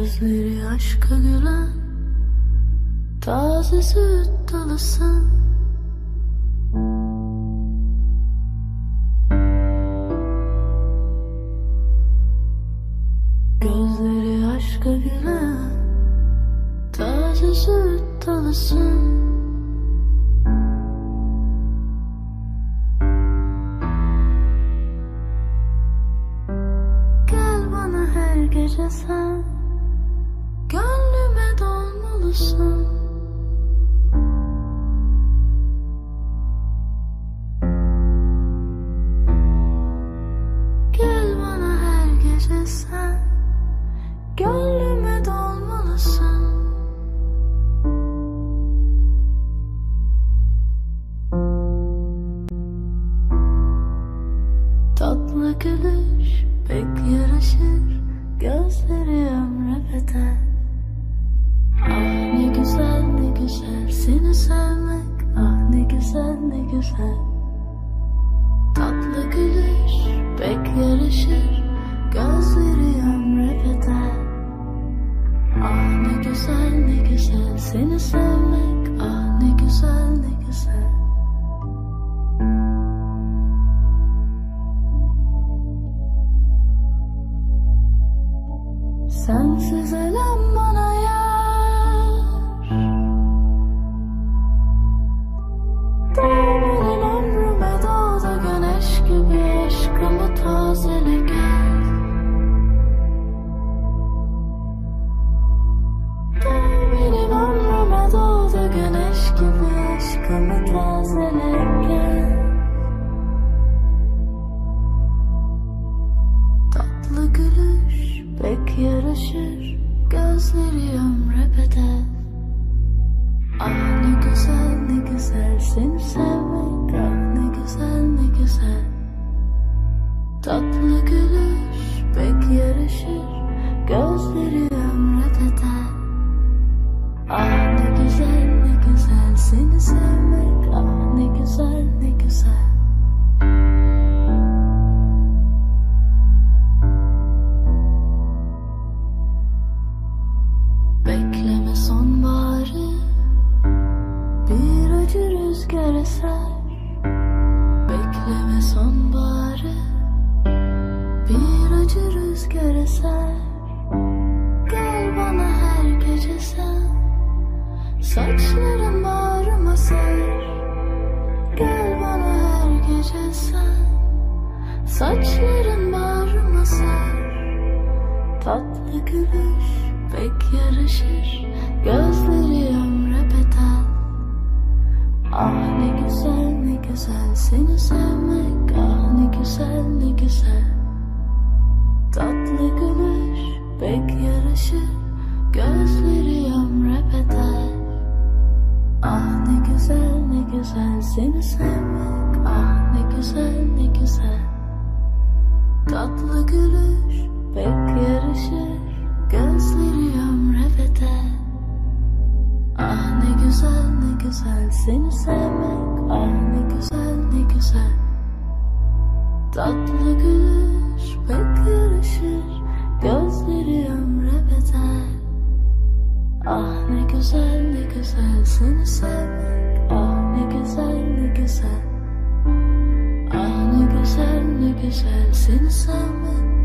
Gözleri aşka gülen taze süt dalısın. Gözleri aşka gülen taze süt dalısın. Gel bana her gece sen, gönlüme dolmalısın. Gel bana her gece sen, gönlüme dolmalısın. Tatlı gülüş pek yaraşır, gözleri ömre bedel. Ah ne güzel ne güzel seni sevmek, ah ne güzel ne güzel. Tatlı gülüş pek yaraşır, gözleri ömre bedel. Ah ne güzel ne güzel seni sevmek, ah ne güzel ne güzel. Sensiz elem bana yar, benim ömrüme doğdu güneş gibi, aşkımı tazele gel. Benim ömrüme doğdu güneş gibi, aşkımı tazele gel. Tatlı gülüş pek yaraşır, gözleri ömre bedel. Ah ne güzel ne güzel seni sevmek, ah ne güzel ne güzel. Tatlı gülüş pek yaraşır, gözleri ömre bedel. Ah ne güzel ne güzel seni sevmek, ah ne güzel ne güzel. Bekleme sonbaharı, bir acı rüzgar eser. Bekleme sonbaharı, bir acı rüzgar eser. Gel bana her gece sen, saçların bağrıma ser. Gel bana her gece sen, saçların bağrıma ser. Tatlı gülüş pek yaraşır, gözleri ömre bedel. Ah ne güzel ne güzel seni sevmek, ah ne güzel ne güzel. Tatlı gülüş pek yaraşır, gözleri ömre bedel. Ah ne güzel ne güzel seni sevmek, ah ne güzel ne güzel. Tatlı gülüş pek yaraşır, gözleri ömre bedel. Ah ne güzel ne güzel seni sevmek, ah ne güzel ne güzel. Tatlı gülüş pek yaraşır, gözleri ömre bedel. Ah ne güzel ne güzel seni sevmek, ah ne güzel ne güzel. Ah ne güzel ne güzel seni sevmek,